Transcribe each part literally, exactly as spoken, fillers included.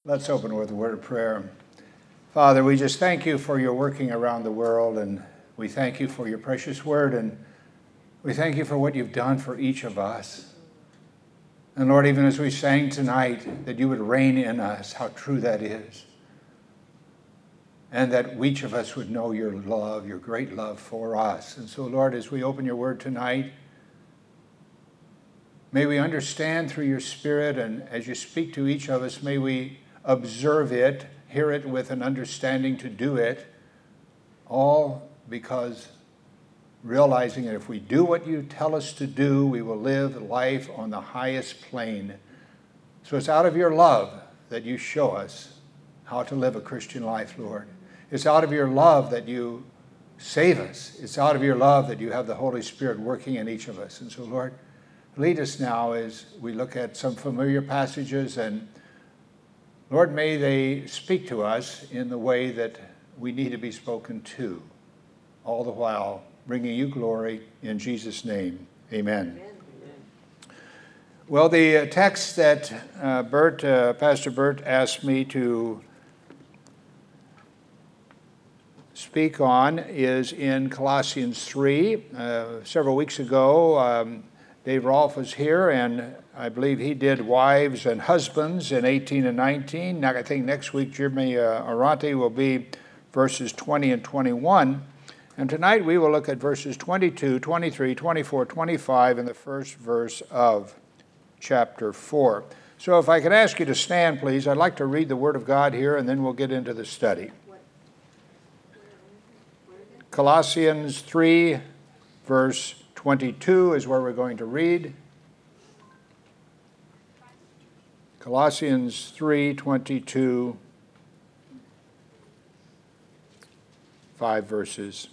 Let's open with a word of prayer. Father, we just thank you for your working around the world, and we thank you for your precious word, and we thank you for what you've done for each of us. And Lord, even as we sang tonight, that you would reign in us, how true that is. And that each of us would know your love, your great love for us. And so, Lord, as we open your word tonight, may we understand through your Spirit, and as you speak to each of us, may we observe it, hear it with an understanding to do it, all because realizing that if we do what you tell us to do, we will live life on the highest plane. So it's out of your love that you show us how to live a Christian life, Lord. It's out of your love that you save us. It's out of your love that you have the Holy Spirit working in each of us. And so, Lord, lead us now as we look at some familiar passages, and Lord, may they speak to us in the way that we need to be spoken to, all the while bringing you glory in Jesus' name. Amen. Amen. Well, the text that uh, Bert, uh, Pastor Bert asked me to speak on is in Colossians three. Uh, several weeks ago, um, Dave Rolfe was here, and I believe he did wives and husbands in eighteen and nineteen. Now, I think next week, Jeremy uh, Arante will be verses twenty and twenty-one. And tonight we will look at verses twenty-two, twenty-three, twenty-four, twenty-five, and the first verse of chapter four. So if I could ask you to stand, please, I'd like to read the Word of God here, and then we'll get into the study. Colossians three, verse twenty-two is where we're going to read. Colossians three twenty-two, five verses.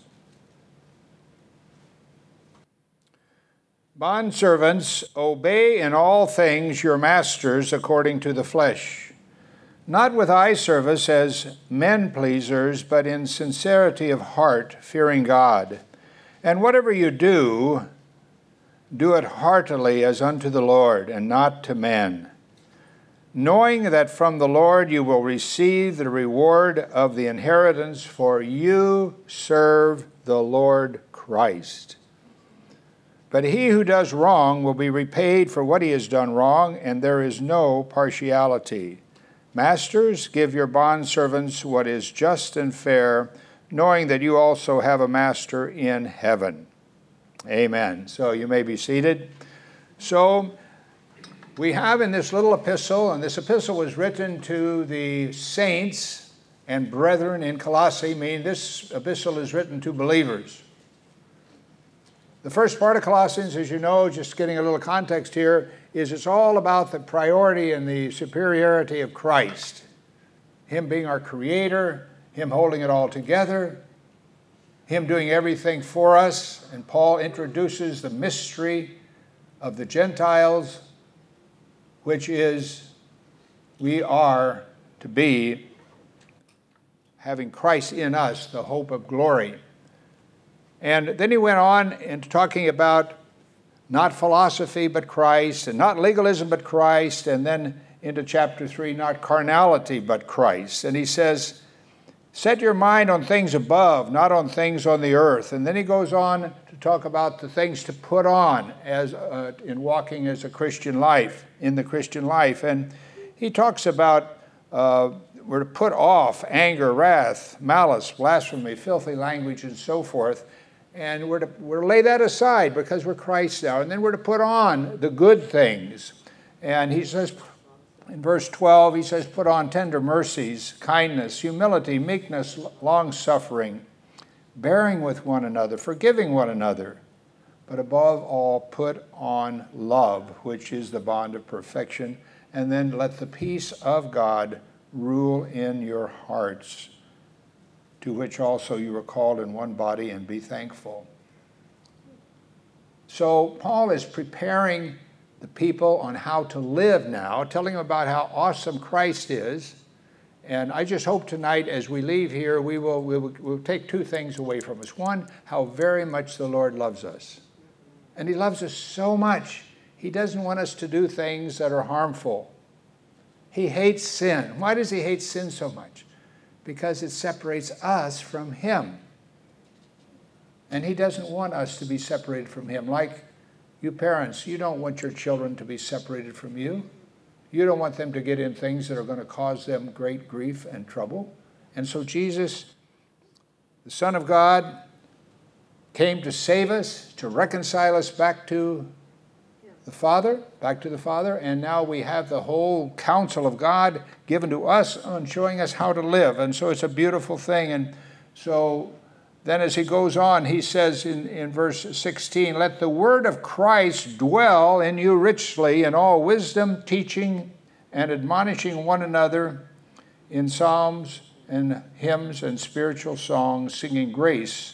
Bondservants, obey in all things your masters according to the flesh, not with eye service as men pleasers, but in sincerity of heart, fearing God. And whatever you do, do it heartily as unto the Lord, and not to men, knowing that from the Lord you will receive the reward of the inheritance, for you serve the Lord Christ. But he who does wrong will be repaid for what he has done wrong, and there is no partiality. Masters, give your bondservants what is just and fair, knowing that you also have a master in heaven. Amen. So you may be seated. So we have in this little epistle, and this epistle was written to the saints and brethren in Colossae, meaning this epistle is written to believers. The first part of Colossians, as you know, just getting a little context here, is it's all about the priority and the superiority of Christ. Him being our creator, Him holding it all together, Him doing everything for us. And Paul introduces the mystery of the Gentiles, which is we are to be having Christ in us, the hope of glory. And then he went on into talking about not philosophy but Christ, and not legalism but Christ, and then into chapter three, not carnality but Christ. And he says, set your mind on things above, not on things on the earth. And then he goes on to talk about the things to put on as uh, in walking as a Christian life, in the Christian life. And he talks about uh, we're to put off anger, wrath, malice, blasphemy, filthy language, and so forth. And we're to, we're to lay that aside because we're Christ now. And then we're to put on the good things. And he says, in verse twelve, he says, put on tender mercies, kindness, humility, meekness, long-suffering, bearing with one another, forgiving one another. But above all, put on love, which is the bond of perfection. And then let the peace of God rule in your hearts, to which also you were called in one body, and be thankful. So Paul is preparing the people on how to live now, telling them about how awesome Christ is. And I just hope tonight as we leave here, we will, we will we'll take two things away from us. One, how very much the Lord loves us. And he loves us so much. He doesn't want us to do things that are harmful. He hates sin. Why does he hate sin so much? Because it separates us from him. And he doesn't want us to be separated from him. Like you parents, you don't want your children to be separated from you. You don't want them to get in things that are going to cause them great grief and trouble. And so Jesus, the Son of God, came to save us, to reconcile us back to the Father, back to the Father, and now we have the whole counsel of God given to us on showing us how to live. And so it's a beautiful thing. And so then as he goes on, he says in, in verse sixteen, let the word of Christ dwell in you richly in all wisdom, teaching and admonishing one another in psalms and hymns and spiritual songs, singing grace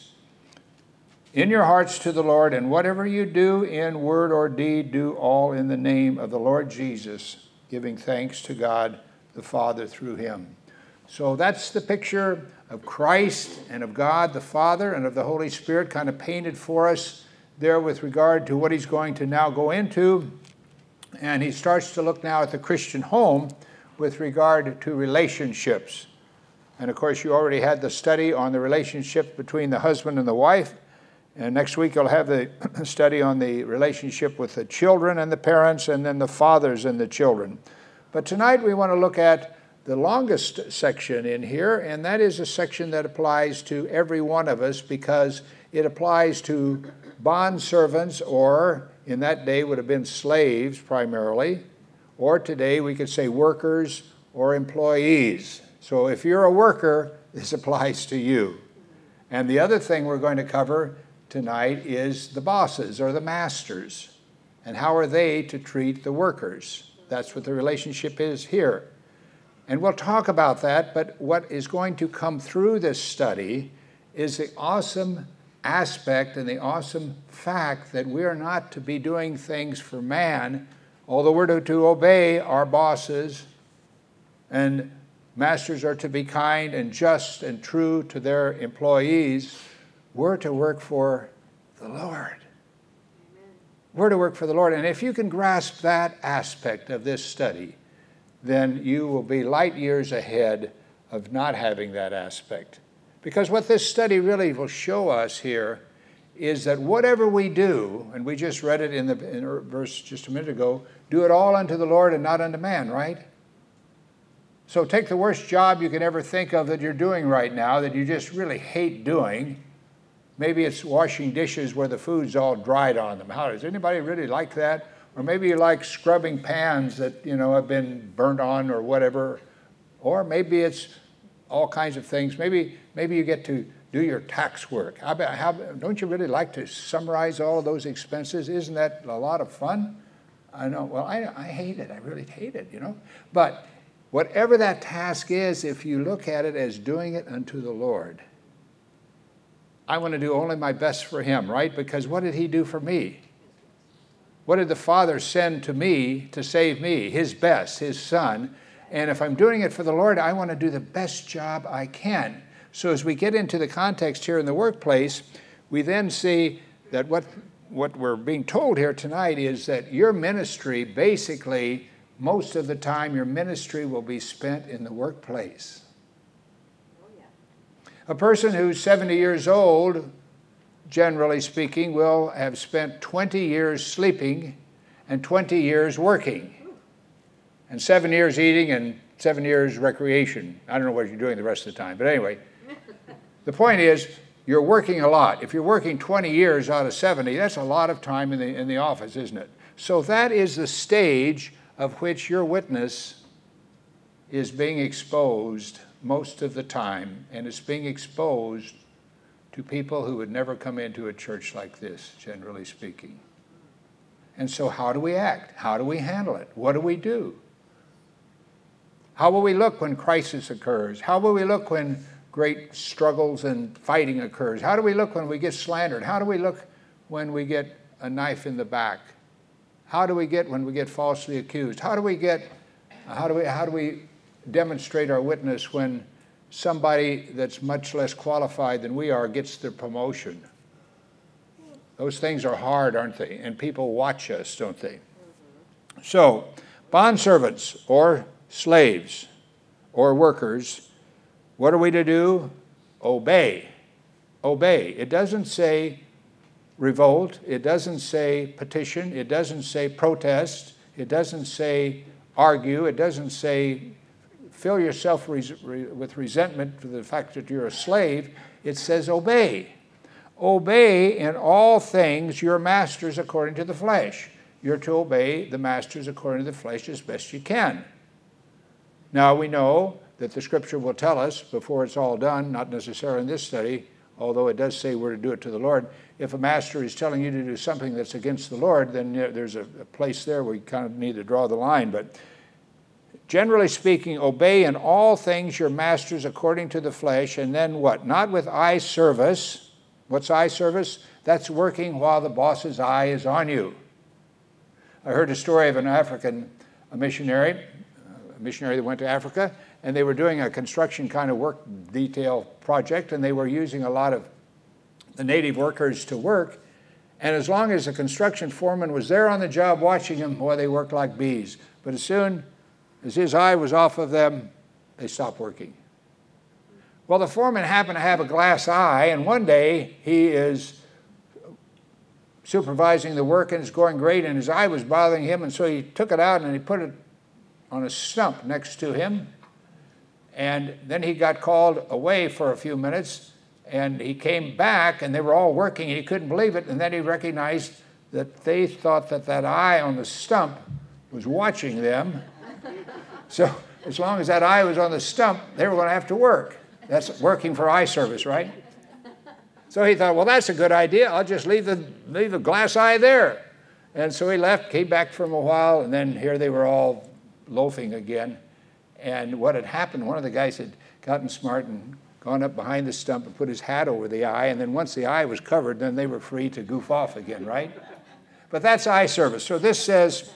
in your hearts to the Lord, and whatever you do in word or deed, do all in the name of the Lord Jesus, giving thanks to God the Father through him. So that's the picture of Christ and of God the Father and of the Holy Spirit kind of painted for us there with regard to what he's going to now go into. And he starts to look now at the Christian home with regard to relationships. And of course, you already had the study on the relationship between the husband and the wife. And next week you'll have the study on the relationship with the children and the parents, and then the fathers and the children. But tonight we want to look at the longest section in here, and that is a section that applies to every one of us because it applies to bondservants, or in that day would have been slaves primarily, or today we could say workers or employees. So if you're a worker, this applies to you. And the other thing we're going to cover tonight is the bosses or the masters, and how are they to treat the workers. That's what the relationship is here. And we'll talk about that, but what is going to come through this study is the awesome aspect and the awesome fact that we are not to be doing things for man, although we're to, to obey our bosses, and masters are to be kind and just and true to their employees. We're to work for the Lord. Amen. We're to work for the Lord. And if you can grasp that aspect of this study, then you will be light years ahead of not having that aspect. Because what this study really will show us here is that whatever we do, and we just read it in the in verse just a minute ago, do it all unto the Lord and not unto man, right? So take the worst job you can ever think of that you're doing right now, that you just really hate doing. Maybe it's washing dishes where the food's all dried on them. How does anybody really like that? Or maybe you like scrubbing pans that, you know, have been burnt on or whatever. Or maybe it's all kinds of things. Maybe maybe you get to do your tax work. How, how, don't you really like to summarize all of those expenses? Isn't that a lot of fun? I know. Well, I, I hate it. I really hate it, you know. But whatever that task is, if you look at it as doing it unto the Lord, I want to do only my best for him, right? Because what did he do for me? What did the Father send to me to save me? His best, his Son. And if I'm doing it for the Lord, I want to do the best job I can. So as we get into the context here in the workplace, we then see that what, what we're being told here tonight is that your ministry, basically, most of the time, your ministry will be spent in the workplace. Oh, yeah. A person who's seventy years old, generally speaking, will have spent twenty years sleeping and twenty years working, and seven years eating and seven years recreation. I don't know what you're doing the rest of the time, but anyway, the point is you're working a lot. If you're working twenty years out of seventy, that's a lot of time in the, in the office, isn't it? So that is the stage of which your witness is being exposed most of the time, and it's being exposed to people who would never come into a church like this, generally speaking. And so how do we act? How do we handle it? What do we do? How will we look when crisis occurs? How will we look when great struggles and fighting occurs? How do we look when we get slandered? How do we look when we get a knife in the back? How do we get when we get falsely accused? How do we get, how do we, how do we demonstrate our witness when somebody that's much less qualified than we are gets the promotion? Those things are hard, aren't they? And people watch us, don't they? Mm-hmm. So, bondservants or slaves or workers, what are we to do? Obey. Obey. It doesn't say revolt. It doesn't say petition. It doesn't say protest. It doesn't say argue. It doesn't say fill yourself res- re- with resentment for the fact that you're a slave. It says obey. Obey in all things your masters according to the flesh. You're to obey the masters according to the flesh as best you can. Now we know that the scripture will tell us before it's all done, not necessarily in this study, although it does say we're to do it to the Lord. If a master is telling you to do something that's against the Lord, then there's a, a place there where you kind of need to draw the line. But generally speaking, obey in all things your masters according to the flesh, and then what? Not with eye service. What's eye service? That's working while the boss's eye is on you. I heard a story of an African a missionary, a missionary that went to Africa, and they were doing a construction kind of work detail project, and they were using a lot of the native workers to work. And as long as the construction foreman was there on the job watching them, boy, they worked like bees. But as soon as his eye was off of them, they stopped working. Well, the foreman happened to have a glass eye, and one day he is supervising the work, and it's going great, and his eye was bothering him, and so he took it out and he put it on a stump next to him. And then he got called away for a few minutes, and he came back, and they were all working, and he couldn't believe it, and then he recognized that they thought that that eye on the stump was watching them. So as long as that eye was on the stump, they were going to have to work. That's working for eye service, right? So he thought, well, that's a good idea. I'll just leave the, leave the glass eye there. And so he left, came back for a while, and then here they were all loafing again. And what had happened, one of the guys had gotten smart and gone up behind the stump and put his hat over the eye, and then once the eye was covered, then they were free to goof off again, right? But that's eye service. So this says,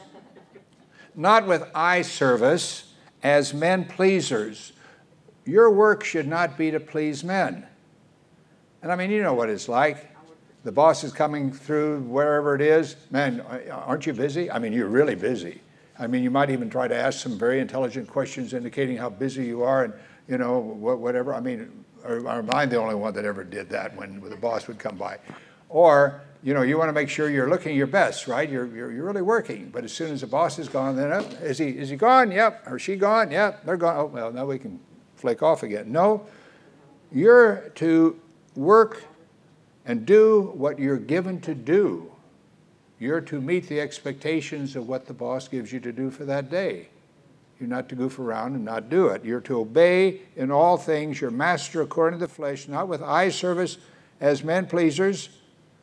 not with eye service as men pleasers. Your work should not be to please men. And I mean, you know what it's like. The boss is coming through wherever it is. Man, aren't you busy? I mean, you're really busy. I mean, you might even try to ask some very intelligent questions indicating how busy you are and, you know, whatever. I mean, or, or am I the only one that ever did that when, when the boss would come by? Or, you know, you want to make sure you're looking your best, right? You're, you're, you're really working. But as soon as the boss is gone, then, oh, is he, is he gone? Yep. Or she gone? Yep. They're gone. Oh, well, now we can flake off again. No, you're to work and do what you're given to do. You're to meet the expectations of what the boss gives you to do for that day. You're not to goof around and not do it. You're to obey in all things your master according to the flesh, not with eye service as men pleasers,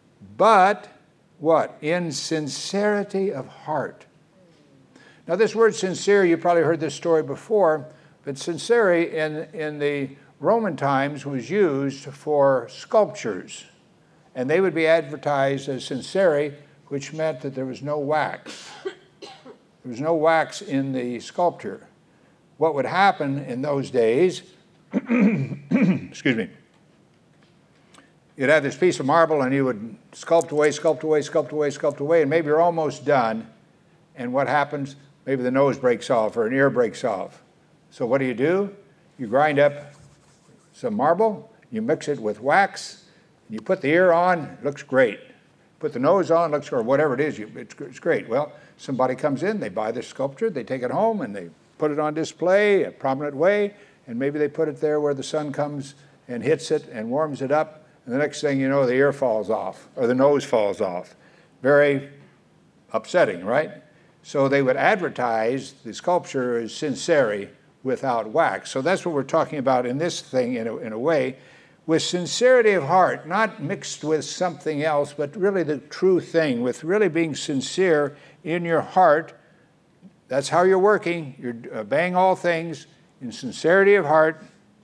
but what? In sincerity of heart. Now this word sincere, you probably heard this story before, but sincere in, in the Roman times was used for sculptures. And they would be advertised as sincere, which meant that there was no wax. There was no wax in the sculpture. What would happen in those days, excuse me, you'd have this piece of marble and you would sculpt away, sculpt away, sculpt away, sculpt away, and maybe you're almost done. And what happens? Maybe the nose breaks off or an ear breaks off. So what do you do? You grind up some marble, you mix it with wax, and you put the ear on, it looks great. Put the nose on, looks, or whatever it is, you, it's, it's great. Well, somebody comes in, they buy this sculpture, they take it home, and they put it on display a prominent way, and maybe they put it there where the sun comes and hits it and warms it up, and the next thing you know, the ear falls off, or the nose falls off. Very upsetting, right? So they would advertise the sculpture as sincere without wax. So that's what we're talking about in this thing, in a, in a way, with sincerity of heart, not mixed with something else, but really the true thing, with really being sincere in your heart. That's how you're working. You're obeying all things in sincerity of heart,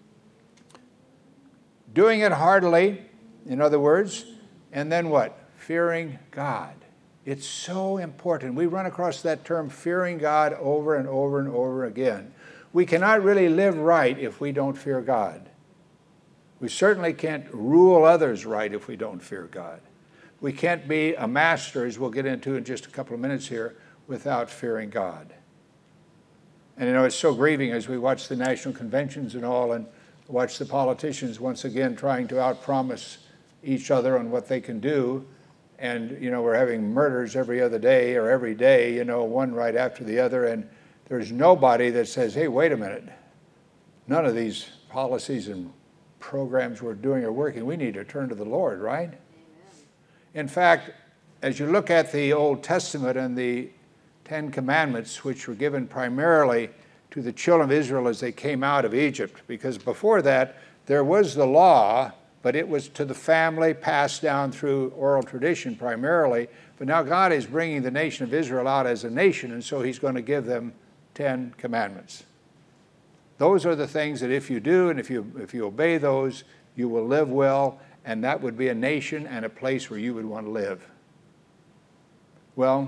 doing it heartily, in other words, and then what? Fearing God. It's so important. We run across that term, fearing God, over and over and over again. We cannot really live right if we don't fear God. We certainly can't rule others right if we don't fear God. We can't be a master, as we'll get into in just a couple of minutes here, without fearing God. And you know, it's so grieving as we watch the national conventions and all, and watch the politicians once again trying to outpromise each other on what they can do. And, you know, we're having murders every other day or every day, you know, one right after the other. And there's nobody that says, hey, wait a minute. None of these policies and programs we're doing are working. We need to turn to the Lord, right? Amen. In fact, as you look at the Old Testament and the Ten Commandments, which were given primarily to the children of Israel as they came out of Egypt, because before that, there was the law, but it was to the family, passed down through oral tradition primarily. But now God is bringing the nation of Israel out as a nation, and so he's going to give them Ten Commandments. Those are the things that if you do and if you, if you obey those, you will live well, and that would be a nation and a place where you would want to live. Well,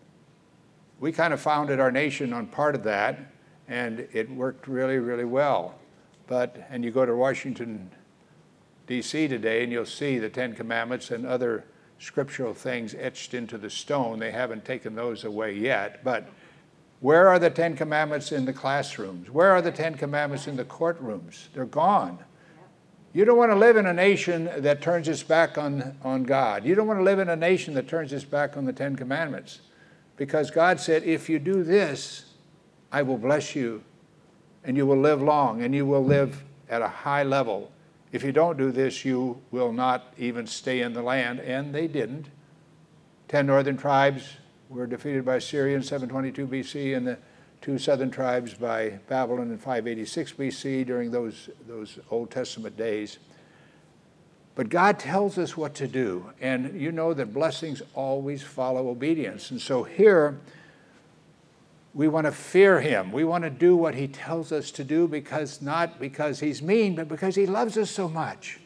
we kind of founded our nation on part of that, and it worked really, really well. But, and you go to Washington, D C today, and you'll see the Ten Commandments and other scriptural things etched into the stone. They haven't taken those away yet, but where are the Ten Commandments in the classrooms? Where are the Ten Commandments in the courtrooms? They're gone. You don't want to live in a nation that turns its back on, on God. You don't want to live in a nation that turns its back on the Ten Commandments. Because God said, if you do this, I will bless you, and you will live long, and you will live at a high level. If you don't do this, you will not even stay in the land, and they didn't. Ten northern tribes were defeated by Syria in seven twenty-two B C, and the two southern tribes by Babylon in five eighty-six B C during those, those Old Testament days. But God tells us what to do, and you know that blessings always follow obedience. And so here, we want to fear him. We want to do what he tells us to do, because not because he's mean, but because he loves us so much.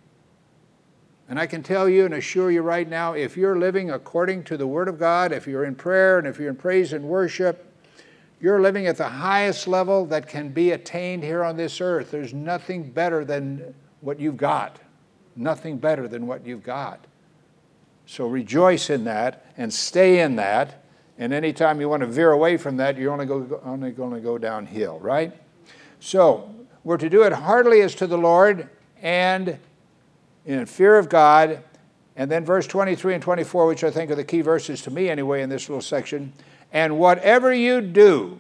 And I can tell you and assure you right now, if you're living according to the Word of God, if you're in prayer and if you're in praise and worship, you're living at the highest level that can be attained here on this earth. There's nothing better than what you've got. Nothing better than what you've got. So rejoice in that and stay in that. And anytime you want to veer away from that, you're only, go, only going to go downhill, right? So we're to do it heartily as to the Lord and in fear of God. And then verse twenty-three and twenty-four, which I think are the key verses to me anyway in this little section. And whatever you do,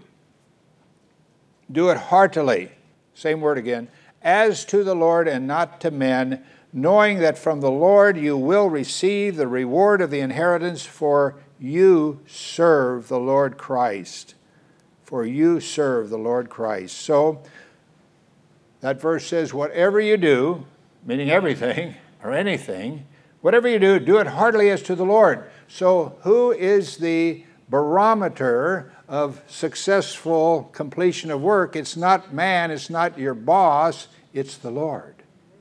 do it heartily. Same word again. As to the Lord and not to men, knowing that from the Lord you will receive the reward of the inheritance, for you serve the Lord Christ. For you serve the Lord Christ. So that verse says, whatever you do, meaning everything or anything, whatever you do, do it heartily as to the Lord. So who is the barometer of successful completion of work? It's not man, it's not your boss, it's the Lord.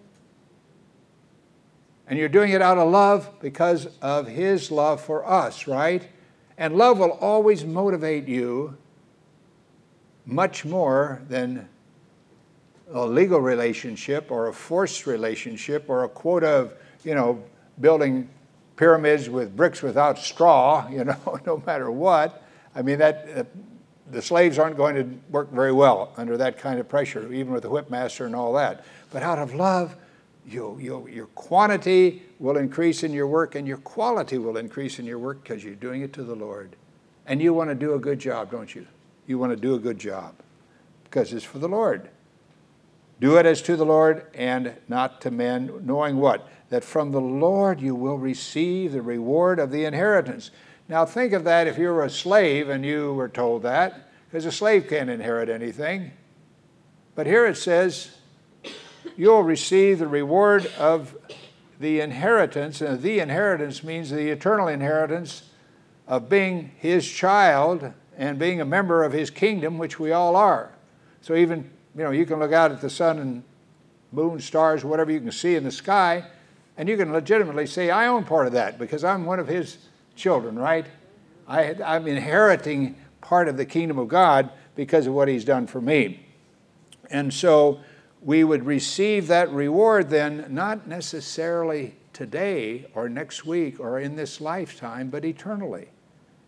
And you're doing it out of love because of his love for us, right? And love will always motivate you much more than a legal relationship or a forced relationship or a quota of, you know, building pyramids with bricks without straw, you know, no matter what. I mean, that uh, the slaves aren't going to work very well under that kind of pressure, even with the whipmaster and all that. But out of love, you, you, your quantity will increase in your work, and your quality will increase in your work because you're doing it to the Lord. And you want to do a good job, don't you? You want to do a good job because it's for the Lord. Do it as to the Lord and not to men, knowing what? That from the Lord you will receive the reward of the inheritance. Now think of that if you were a slave and you were told that, because a slave can't inherit anything. But here it says, you'll receive the reward of the inheritance, and the inheritance means the eternal inheritance of being his child and being a member of his kingdom, which we all are. So even, you know, you can look out at the sun and moon, stars, whatever you can see in the sky, and you can legitimately say, I own part of that because I'm one of his children, right? I, I'm inheriting part of the kingdom of God because of what he's done for me. And so we would receive that reward then, not necessarily today or next week or in this lifetime, but eternally.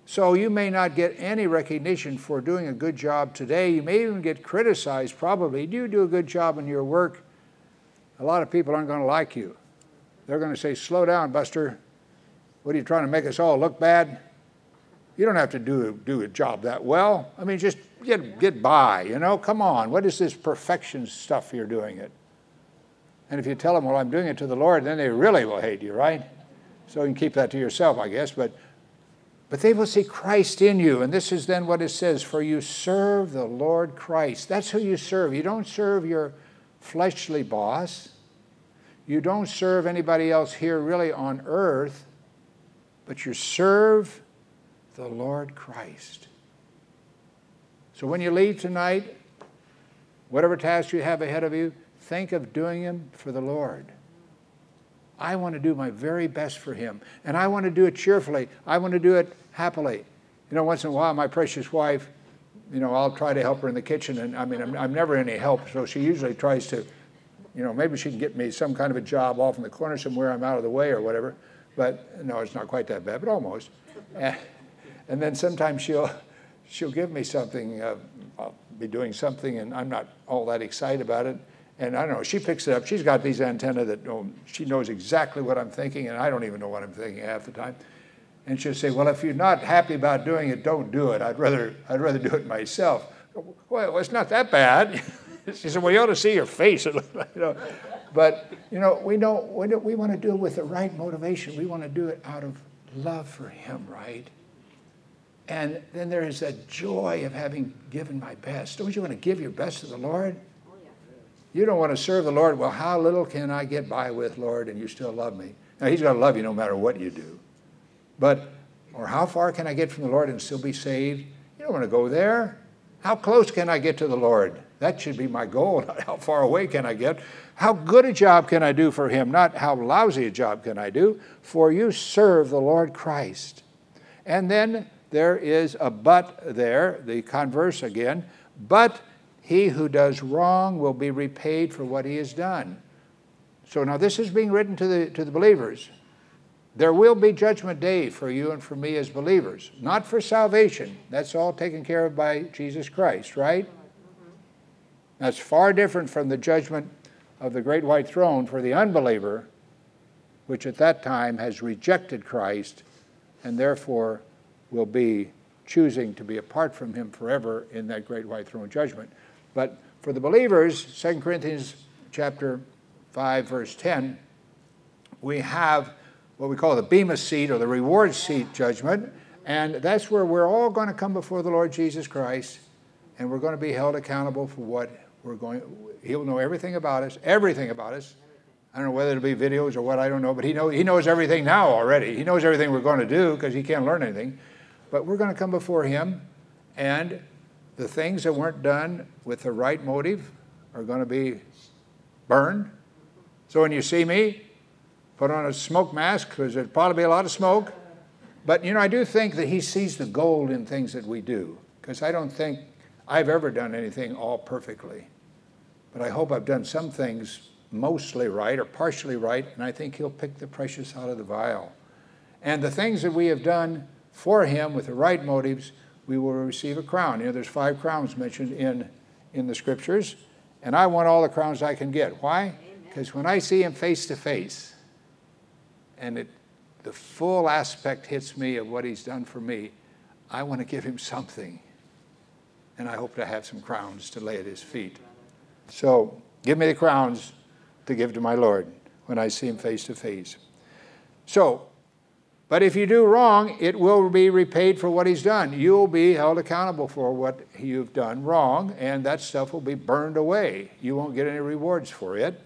So you may not get any recognition for doing a good job today. You may even get criticized, probably. Do you do a good job in your work? A lot of people aren't going to like you. They're going to say, slow down, Buster. What are you trying to make us all look bad? You don't have to do, do a job that well. I mean, just get, get by, you know? Come on. What is this perfection stuff you're doing it? And if you tell them, well, I'm doing it to the Lord, then they really will hate you, right? So you can keep that to yourself, I guess. But, but they will see Christ in you. And this is then what it says, for you serve the Lord Christ. That's who you serve. You don't serve your fleshly boss. You don't serve anybody else here really on earth, but you serve the Lord Christ. So when you leave tonight, whatever task you have ahead of you, think of doing them for the Lord. I want to do my very best for him, and I want to do it cheerfully. I want to do it happily. You know, once in a while, my precious wife, you know, I'll try to help her in the kitchen, and I mean, I'm, I'm never any help, so she usually tries to, you know, maybe she can get me some kind of a job off in the corner somewhere, I'm out of the way or whatever, but no, it's not quite that bad, but almost. And, and then sometimes she'll, she'll give me something, uh, I'll be doing something, and I'm not all that excited about it. And I don't know, she picks it up. She's got these antennae that know, she knows exactly what I'm thinking, and I don't even know what I'm thinking half the time. And she'll say, well, if you're not happy about doing it, don't do it. I'd rather, I'd rather do it myself. Well, it's not that bad. She said, well, you ought to see your face. You know. But, you know, we, don't, we, don't, we want to do it with the right motivation. We want to do it out of love for him, right? And then there is a joy of having given my best. Don't you want to give your best to the Lord? You don't want to serve the Lord. Well, how little can I get by with, Lord, and you still love me? Now, he's going to love you no matter what you do. But, or how far can I get from the Lord and still be saved? You don't want to go there. How close can I get to the Lord? That should be my goal, not how far away can I get. How good a job can I do for him, not how lousy a job can I do. For you serve the Lord Christ. And then there is a but there, the converse again. But he who does wrong will be repaid for what he has done. So now this is being written to the, to the believers. There will be judgment day for you and for me as believers. Not for salvation. That's all taken care of by Jesus Christ, right? That's far different from the judgment of the great white throne for the unbeliever, which at that time has rejected Christ and therefore will be choosing to be apart from him forever in that great white throne judgment. But for the believers, Second Corinthians chapter five, verse ten, we have what we call the bema seat or the reward seat judgment. And that's where we're all going to come before the Lord Jesus Christ, and we're going to be held accountable for what we're going. He'll know everything about us, everything about us. I don't know whether it'll be videos or what, I don't know, but he, know, he knows everything now already. He knows everything we're going to do because he can't learn anything. But we're going to come before him, and the things that weren't done with the right motive are going to be burned. So when you see me, put on a smoke mask, because there'll probably be a lot of smoke. But, you know, I do think that he sees the gold in things that we do, because I don't think I've ever done anything all perfectly. But I hope I've done some things mostly right or partially right, and I think he'll pick the precious out of the vial. And the things that we have done for him with the right motives, we will receive a crown. You know, there's five crowns mentioned in, in the scriptures, and I want all the crowns I can get. Why? Because when I see him face to face, and it, the full aspect hits me of what he's done for me, I want to give him something. And I hope to have some crowns to lay at his feet. So give me the crowns to give to my Lord when I see him face to face. So, but if you do wrong, it will be repaid for what he's done. You'll be held accountable for what you've done wrong, and that stuff will be burned away. You won't get any rewards for it.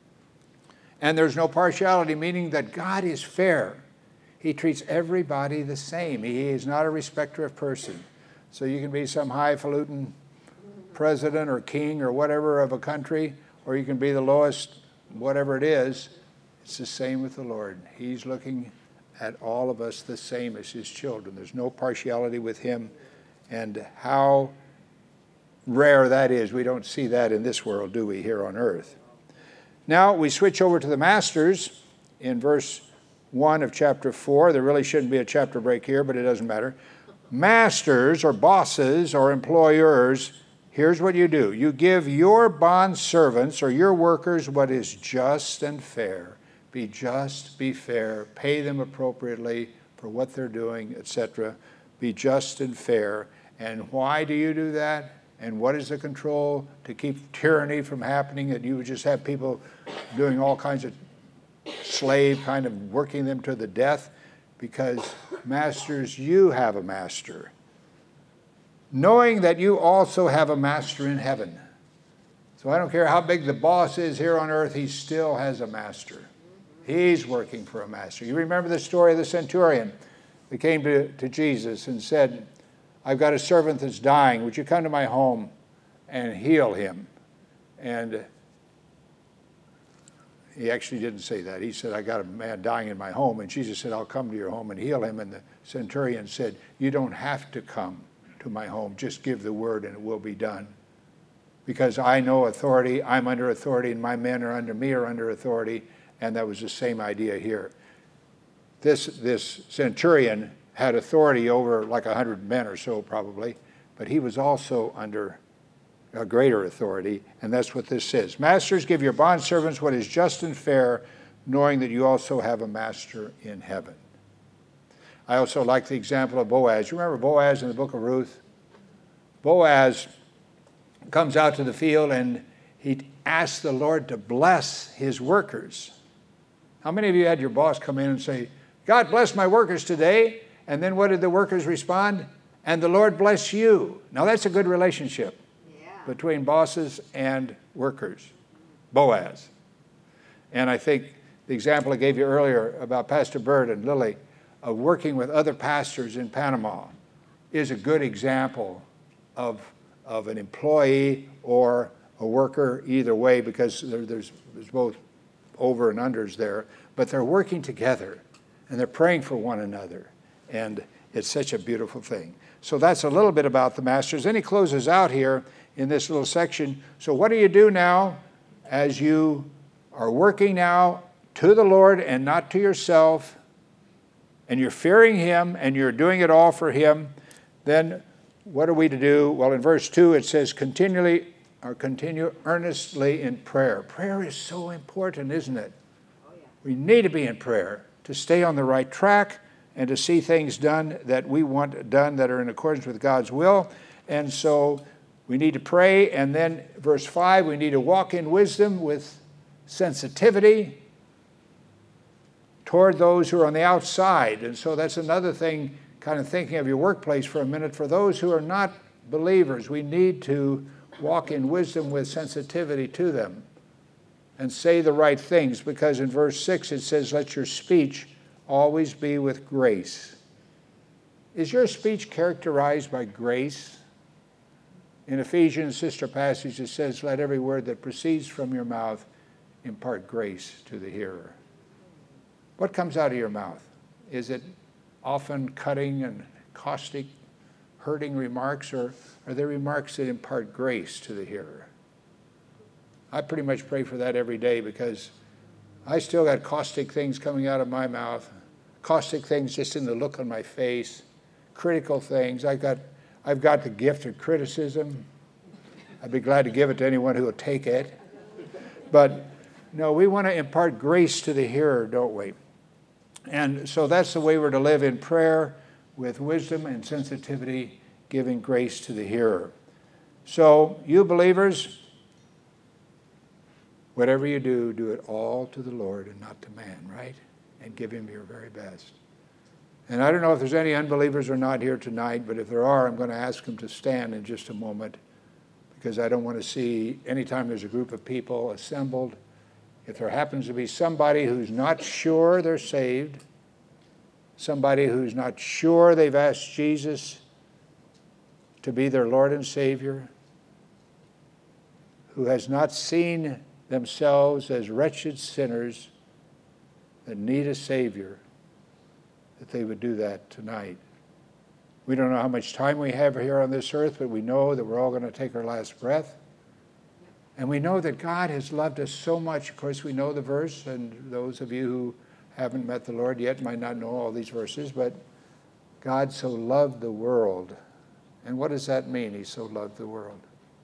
And there's no partiality, meaning that God is fair. He treats everybody the same. He is not a respecter of person. So you can be some highfalutin president or king or whatever of a country, or you can be the lowest, whatever it is. It's the same with the Lord. He's looking at all of us the same as his children. There's no partiality with him. And how rare that is. We don't see that in this world, do we, here on earth? Now we switch over to the masters in verse one of chapter four. There really shouldn't be a chapter break here, but it doesn't matter. masters or bosses or employers, here's what you do. You give your bond servants or your workers what is just and fair. Be just, be fair, pay them appropriately for what they're doing, et cetera. Be just and fair. And why do you do that? And what is the control to keep tyranny from happening, that you would just have people doing all kinds of slave, kind of working them to the death? Because, masters, you have a master. Knowing that you also have a master in heaven. So I don't care how big the boss is here on earth, he still has a master. He's working for a master. You remember the story of the centurion that came to, to Jesus and said, I've got a servant that's dying. Would you come to my home and heal him? And he actually didn't say that. He said, I got a man dying in my home. And Jesus said, I'll come to your home and heal him. And the centurion said, you don't have to come to my home. Just give the word and it will be done. Because I know authority, I'm under authority, and my men are under me are under authority. And that was the same idea here. This, this centurion had authority over like a hundred men or so probably, but he was also under a greater authority, and that's what this says. Masters, give your bondservants what is just and fair, knowing that you also have a master in heaven. I also like the example of Boaz. You remember Boaz in the book of Ruth? Boaz comes out to the field and he asks the Lord to bless his workers. How many of you had your boss come in and say, God bless my workers today? And then what did the workers respond? And the Lord bless you. Now that's a good relationship yeah. between bosses and workers. Boaz. And I think the example I gave you earlier about Pastor Bird and Lily of working with other pastors in Panama is a good example of, of an employee or a worker either way, because there, there's, there's both over and unders there, but they're working together and they're praying for one another. And it's such a beautiful thing. So that's a little bit about the masters. Then he closes out here in this little section. So what do you do now as you are working now to the Lord and not to yourself, and you're fearing him and you're doing it all for him? Then what are we to do? Well, in verse two it says continually or continue earnestly in prayer. Prayer is so important, isn't it? Oh, yeah. We need to be in prayer to stay on the right track and to see things done that we want done that are in accordance with God's will. And so we need to pray. And then verse five, we need to walk in wisdom with sensitivity toward those who are on the outside. And so that's another thing, kind of thinking of your workplace for a minute. For those who are not believers, we need to walk in wisdom with sensitivity to them and say the right things, because in verse six it says, let your speech always be with grace. Is your speech characterized by grace? In Ephesians, sister passage, it says, let every word that proceeds from your mouth impart grace to the hearer. What comes out of your mouth? Is it often cutting and caustic, hurting remarks, or are they remarks that impart grace to the hearer? I pretty much pray for that every day, because I still got caustic things coming out of my mouth, caustic things just in the look on my face, critical things. I got, I've got the gift of criticism. I'd be glad to give it to anyone who will take it. But no, we want to impart grace to the hearer, don't we? And so that's the way we're to live in prayer, with wisdom and sensitivity, giving grace to the hearer. So you believers, whatever you do, do it all to the Lord and not to man, right? And give him your very best. And I don't know if there's any unbelievers or not here tonight, but if there are, I'm going to ask them to stand in just a moment, because I don't want to see, anytime there's a group of people assembled, if there happens to be somebody who's not sure they're saved, somebody who's not sure they've asked Jesus to be their Lord and Savior, who has not seen themselves as wretched sinners that need a Savior, that they would do that tonight. We don't know how much time we have here on this earth, but we know that we're all going to take our last breath. And we know that God has loved us so much. Of course, we know the verse, and those of you who haven't met the Lord yet might not know all these verses, but God so loved the world. And what does that mean, he so loved the world?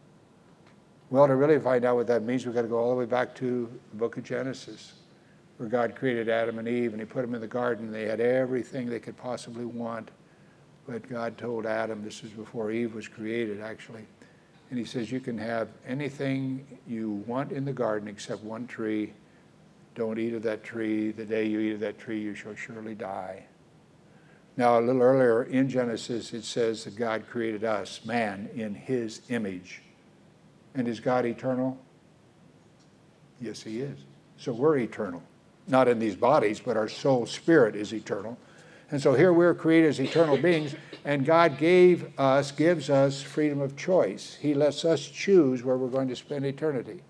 Well, to really find out what that means, we've got to go all the way back to the book of Genesis, where God created Adam and Eve, and he put them in the garden. They had everything they could possibly want. But God told Adam, this is before Eve was created, actually, and he says, you can have anything you want in the garden except one tree. Don't eat of that tree. The day you eat of that tree, you shall surely die. Now, a little earlier in Genesis, it says that God created us, man, in his image. And is God eternal? Yes, he is. So we're eternal. Not in these bodies, but our soul spirit is eternal. And so here we're created as eternal beings, and God gave us, gives us freedom of choice. He lets us choose where we're going to spend eternity.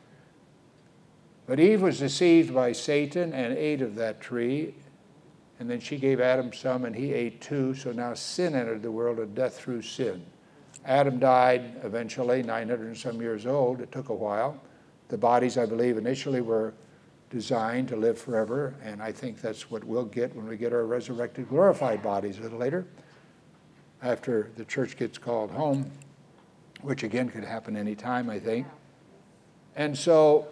But Eve was deceived by Satan and ate of that tree, and then she gave Adam some, and he ate too, so now sin entered the world, and death through sin. Adam died eventually, nine hundred and some years old. It took a while. The bodies, I believe, initially were designed to live forever, and I think that's what we'll get when we get our resurrected, glorified bodies a little later, after the church gets called home, which again could happen any time, I think. And so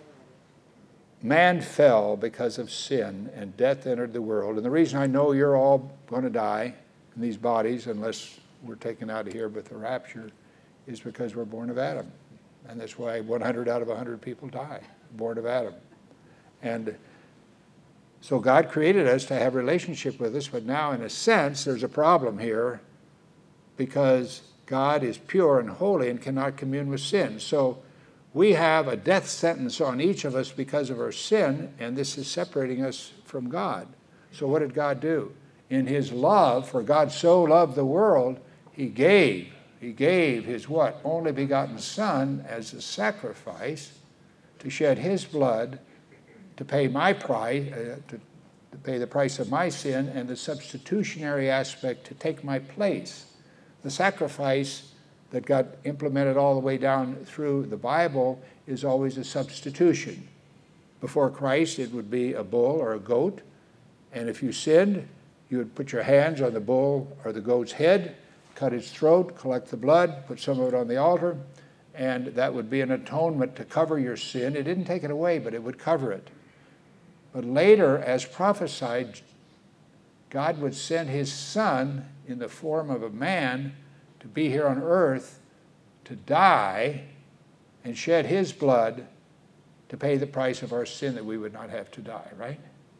man fell because of sin, and death entered the world. And the reason I know you're all going to die in these bodies, unless we're taken out of here with the rapture, is because we're born of Adam. And that's why one hundred out of one hundred people die, born of Adam. And so God created us to have a relationship with us, but now in a sense there's a problem here because God is pure and holy and cannot commune with sin. So we have a death sentence on each of us because of our sin, and this is separating us from God. So what did God do? In his love, for God so loved the world, he gave, he gave his what? Only begotten Son as a sacrifice to shed his blood to pay my price, uh, to, to pay the price of my sin, and the substitutionary aspect to take my place. The sacrifice that got implemented all the way down through the Bible is always a substitution. Before Christ, it would be a bull or a goat, and if you sinned, you would put your hands on the bull or the goat's head, cut its throat, collect the blood, put some of it on the altar, and that would be an atonement to cover your sin. It didn't take it away, but it would cover it. But later, as prophesied, God would send his Son in the form of a man to be here on earth, to die and shed his blood to pay the price of our sin that we would not have to die, right?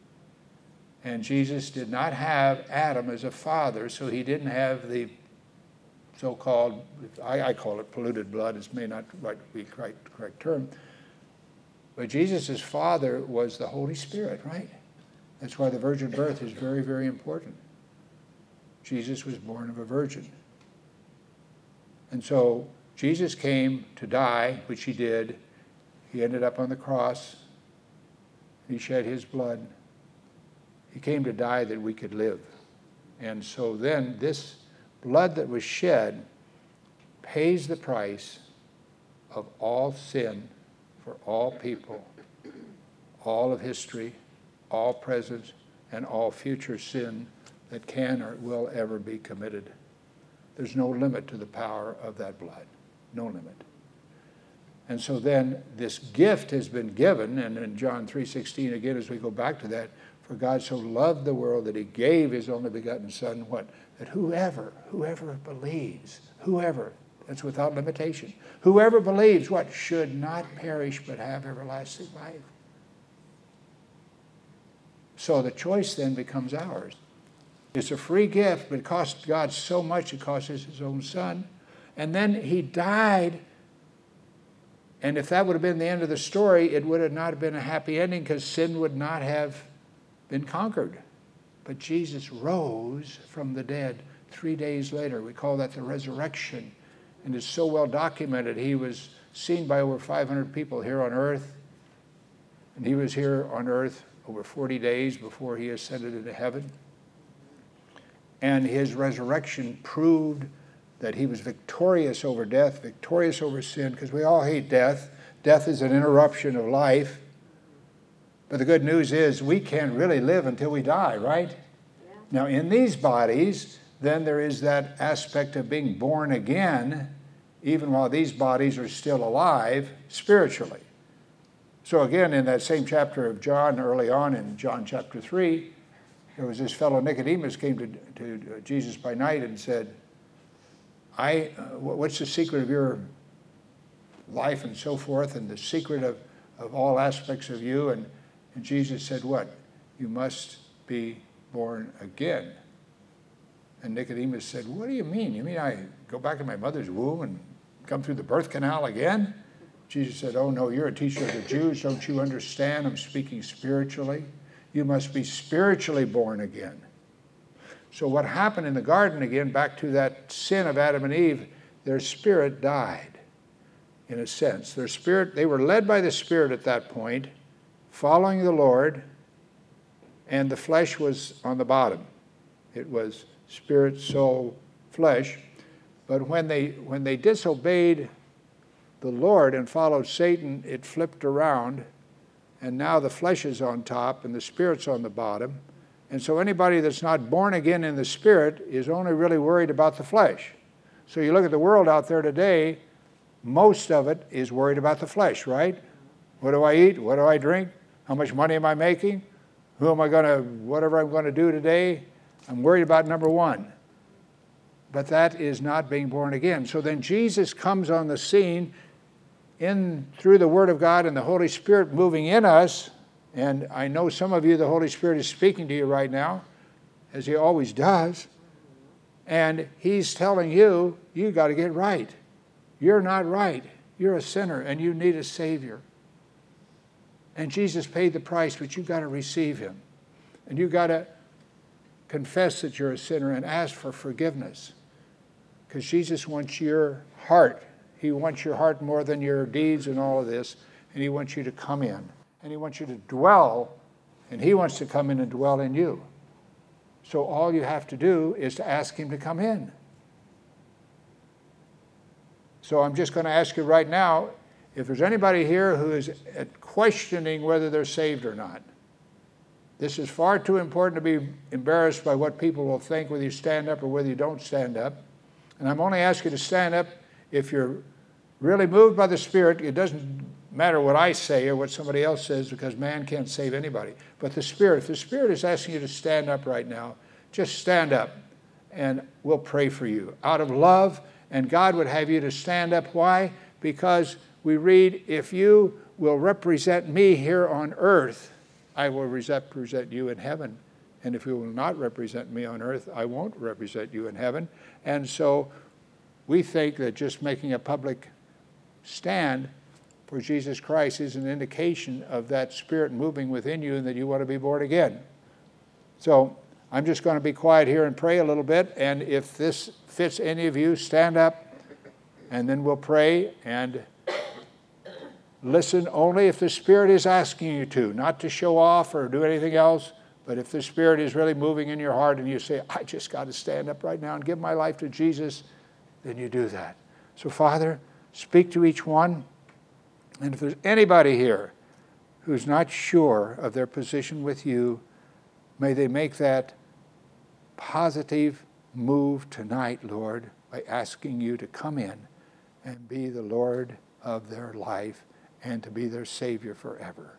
And Jesus did not have Adam as a father, so he didn't have the so-called, I, I call it polluted blood. It may not be the correct, correct term. But Jesus' father was the Holy Spirit, right? That's why the virgin birth is very, very important. Jesus was born of a virgin. And so Jesus came to die, which he did. He ended up on the cross. He shed his blood. He came to die that we could live. And so then this blood that was shed pays the price of all sin for all people, all of history, all present, and all future sin that can or will ever be committed. There's no limit to the power of that blood, no limit. And so then this gift has been given, and in John three sixteen, again, as we go back to that, for God so loved the world that he gave his only begotten Son, what? That whoever, whoever believes, whoever, that's without limitation, whoever believes, what? Should not perish but have everlasting life. So the choice then becomes ours. It's a free gift, but it cost God so much, it cost us his own Son. And then he died. And if that would have been the end of the story, it would have not been a happy ending because sin would not have been conquered. But Jesus rose from the dead three days later. We call that the resurrection. And it's so well documented. He was seen by over five hundred people here on earth. And he was here on earth over forty days before he ascended into heaven. And his resurrection proved that he was victorious over death, victorious over sin, because we all hate death. Death is an interruption of life. But the good news is we can't really live until we die, right? Yeah. Now, in these bodies, then there is that aspect of being born again, even while these bodies are still alive spiritually. So again, in that same chapter of John, early on in John chapter three, there was this fellow Nicodemus came to, to Jesus by night and said, I, uh, what's the secret of your life and so forth, and the secret of, of all aspects of you? And, and Jesus said, what? You must be born again. And Nicodemus said, what do you mean? You mean I go back to my mother's womb and come through the birth canal again? Jesus said, oh no, you're a teacher of the Jews. Don't you understand? I'm speaking spiritually. You must be spiritually born again. So what happened in the garden again, back to that sin of Adam and Eve, their spirit died, in a sense. Their spirit, they were led by the Spirit at that point, following the Lord, and the flesh was on the bottom. It was spirit, soul, flesh. But when they, when they disobeyed the Lord and followed Satan, it flipped around, and now the flesh is on top and the spirit's on the bottom. And so anybody that's not born again in the Spirit is only really worried about the flesh. So you look at the world out there today, most of it is worried about the flesh, right? What do I eat? What do I drink? How much money am I making? Who am I going to, whatever I'm going to do today? I'm worried about number one. But that is not being born again. So then Jesus comes on the scene in through the Word of God and the Holy Spirit moving in us. And I know some of you, the Holy Spirit is speaking to you right now, as He always does. And He's telling you, you got to get right. You're not right. You're a sinner and you need a Savior. And Jesus paid the price, but you got to receive Him. And you got to confess that you're a sinner and ask for forgiveness. Because Jesus wants your heart. He wants your heart more than your deeds and all of this. And He wants you to come in. And He wants you to dwell, and He wants to come in and dwell in you. So all you have to do is to ask Him to come in. So I'm just going to ask you right now, if there's anybody here who is questioning whether they're saved or not. This is far too important to be embarrassed by what people will think, whether you stand up or whether you don't stand up. And I'm only asking you to stand up if you're really moved by the Spirit. It doesn't matter what I say or what somebody else says, because man can't save anybody. But the Spirit, if the Spirit is asking you to stand up right now, just stand up and we'll pray for you out of love. And God would have you to stand up. Why? Because we read, if you will represent me here on earth, I will represent you in heaven. And if you will not represent me on earth, I won't represent you in heaven. And so we think that just making a public stand for Jesus Christ is an indication of that Spirit moving within you and that you want to be born again. So I'm just going to be quiet here and pray a little bit. And if this fits any of you, stand up and then we'll pray and listen only if the Spirit is asking you to, not to show off or do anything else. But if the Spirit is really moving in your heart and you say, I just got to stand up right now and give my life to Jesus, then you do that. So Father, speak to each one. And if there's anybody here who's not sure of their position with you, may they make that positive move tonight, Lord, by asking you to come in and be the Lord of their life and to be their Savior forever.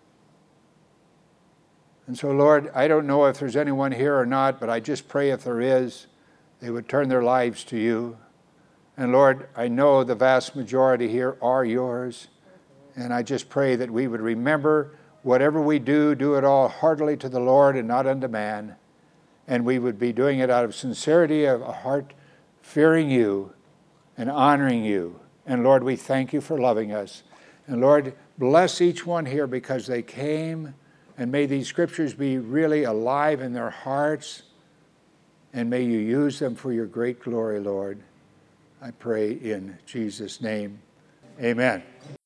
And so, Lord, I don't know if there's anyone here or not, but I just pray if there is, they would turn their lives to you. And Lord, I know the vast majority here are yours. And I just pray that we would remember whatever we do, do it all heartily to the Lord and not unto man. And we would be doing it out of sincerity of a heart, fearing you and honoring you. And Lord, we thank you for loving us. And Lord, bless each one here because they came, and may these scriptures be really alive in their hearts. And may you use them for your great glory, Lord. I pray in Jesus' name. Amen.